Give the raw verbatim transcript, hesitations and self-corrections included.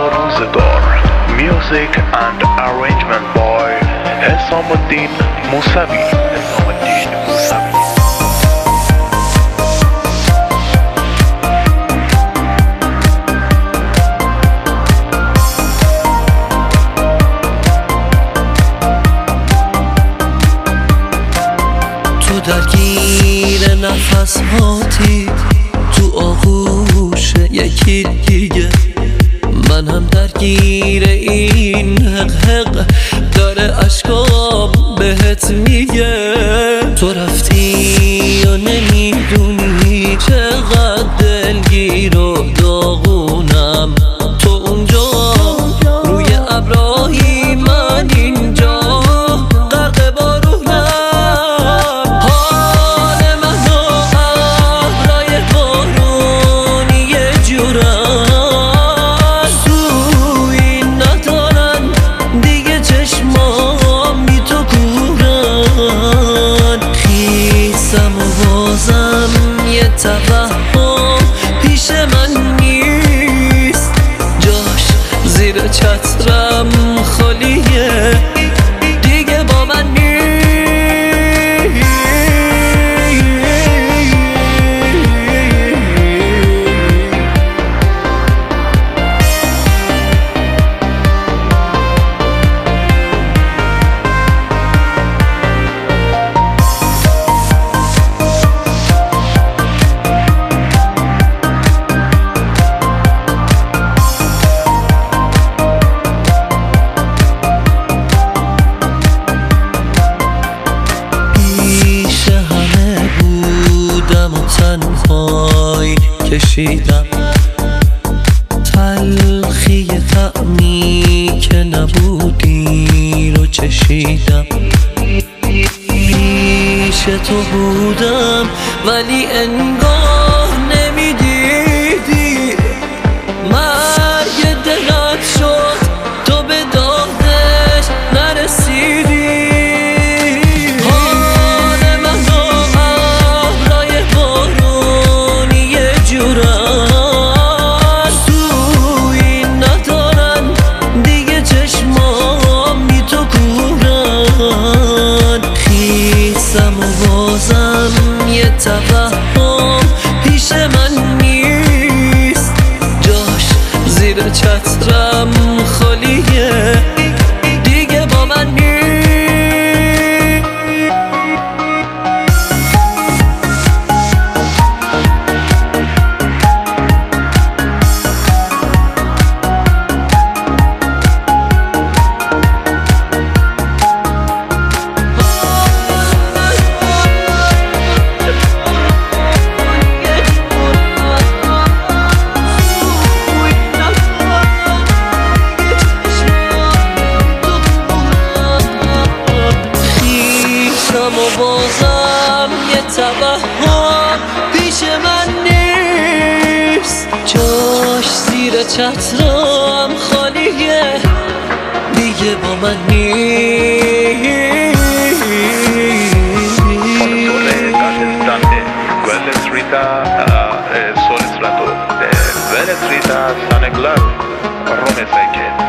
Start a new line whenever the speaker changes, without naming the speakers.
روزگار. Music and arrangement by حسام الدین موسوی. حسام الدین موسوی.
تو درگیر نفس هاتی، تو آغوش یکی دیگه، من هم درگیر این حق حق داره اشکام بهت میگه. تو رفتی و نمیدونی چقدر دلگیر و داغونم، تو اونجا روی ابرایی، من اینجا غرق بارونم. حال من و ابرای بارونی یه جورم، سوی ندارن دیگه چشمام بی تو کورن. خیسم و بازم یه توهم پیش من نیست، جاش زیر چترم خالیه، دیگه با من نیست. تنهایی کشیدم تلخی طعمی که نبودی رو چشیدم. پیش تو بودم ولی انگار نمیدیدی، مرگ دلت شد تو به دادش نرسیدی. خیسم و بازم یه توهم پیش من نیست، جاش زیر چترم خالیه، دیگه با من نیست. و بازم یه توهم پیش من نیست، جاش زیر چترم خالیه، دیگه با من نیست.
Venezuela, San Claro, Rome Seque.